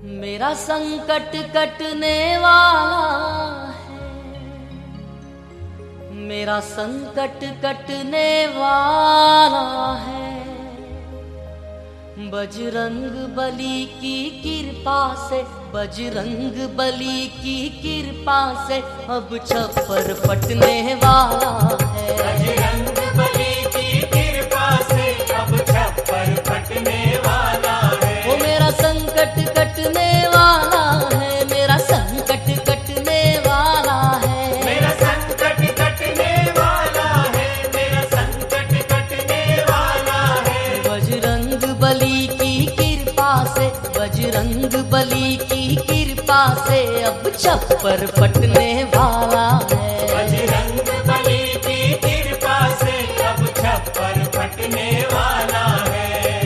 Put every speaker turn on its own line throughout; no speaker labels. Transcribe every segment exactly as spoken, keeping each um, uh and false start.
मेरा संकट कटने वाला है, मेरा संकट कटने वाला है। बजरंग बली की कृपा से, बजरंग बली की कृपा से अब छप्पर फटने वाला है।
बजरंग बली की कृपा से अब छप्पर फटने वाला है।
वो मेरा संकट कटने वाला है, मेरा संकट कटने वाला है।
मेरा संकट कटने वाला है, मेरा संकट कटने वाला है।
बजरंग बली की कृपा से, बजरंग बली की कृपा से अब छप्पर फटने वाला है।
बजरंग बली की कृपा से अब छप्पर फटने वाला है।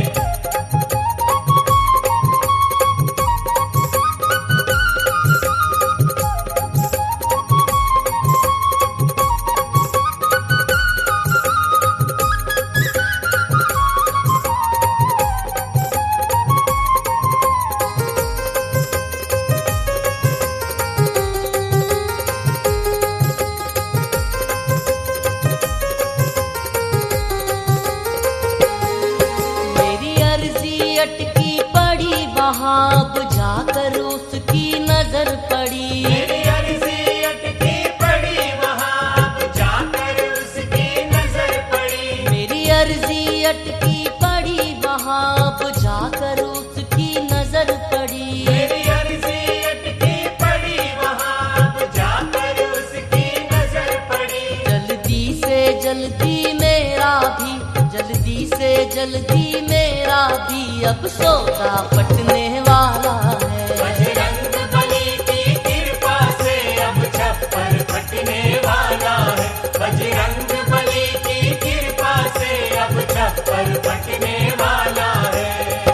अटकी पड़ी वहाँ अब जाकर उसकी नजर पड़ी।
मेरी अर्जी अटकी पड़ी वहाँ अब जाकर उसकी नजर पड़ी।
मेरी अर्जी अटकी पड़ी वहाँ अब जाकर उसकी नजर पड़ी।
मेरी अर्जी अटकी पड़ी वहाँ अब जाकर उसकी नजर पड़ी।
जल्दी से जल्दी मेरा भी, जल्दी से जल्दी मेरा भी अब सौदा फटने वाला है।
बजरंग बली की कृपा से अब छप्पर फटने वाला है। बजरंग बली की कृपा से अब छप्पर फटने वाला है।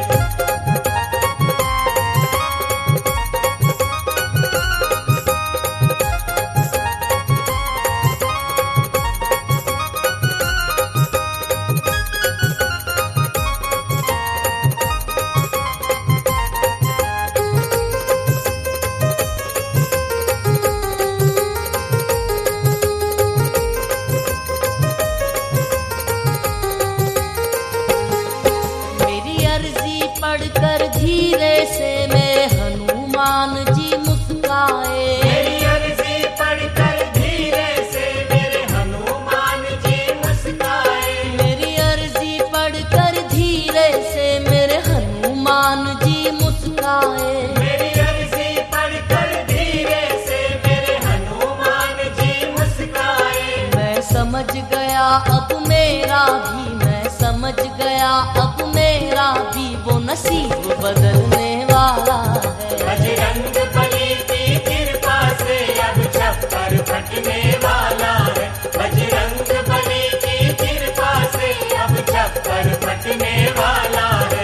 पढ़कर धीरे से मेरे हनुमान जी मुस्काए।
मेरी अर्जी पढ़कर धीरे से मेरे हनुमान जी मुस्काए।
मेरी अर्जी पढ़कर धीरे से मेरे हनुमान जी मुस्काए।
मेरी अर्जी पढ़कर धीरे से मेरे हनुमान जी मुस्काए।
मैं समझ गया अब मेरा भी, मैं समझ गया अब मेरा भी वो नसीब बदलने वाला है।
बजरंग बली की कृपा से अब छप्पर फटने वाला है। बजरंग बली की कृपा से अब छप्पर फटने वाला है।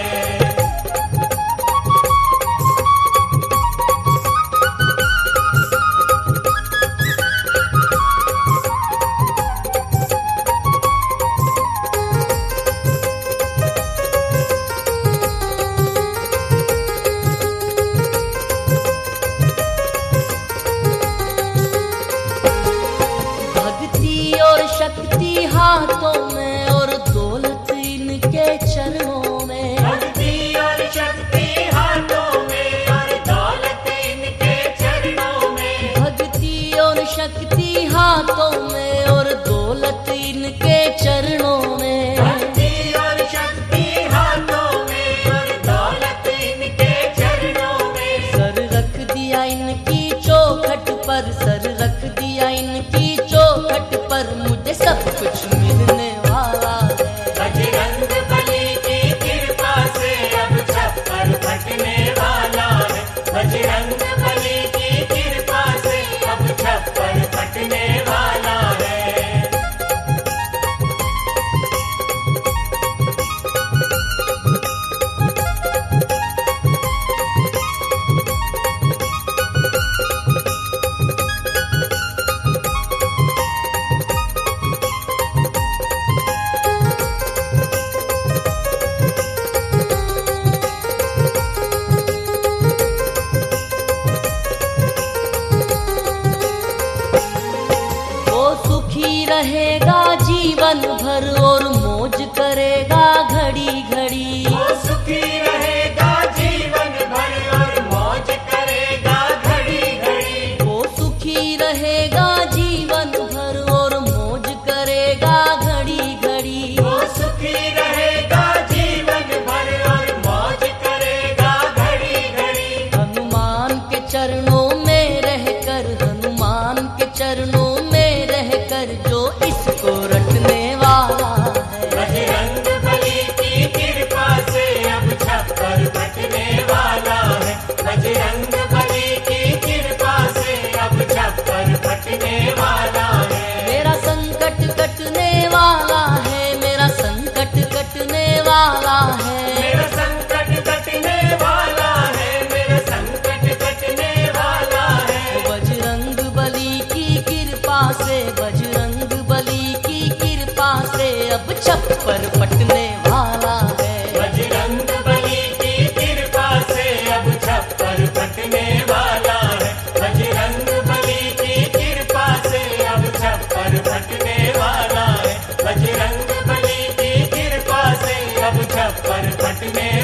अब छप्पर फटने वाला है।
बजरंग बली की कृपा से अब छप्पर फटने वाला है। बजरंग बली की कृपा से अब छप्पर फटने वाला है। बजरंग बली की कृपा से अब छप्पर फटने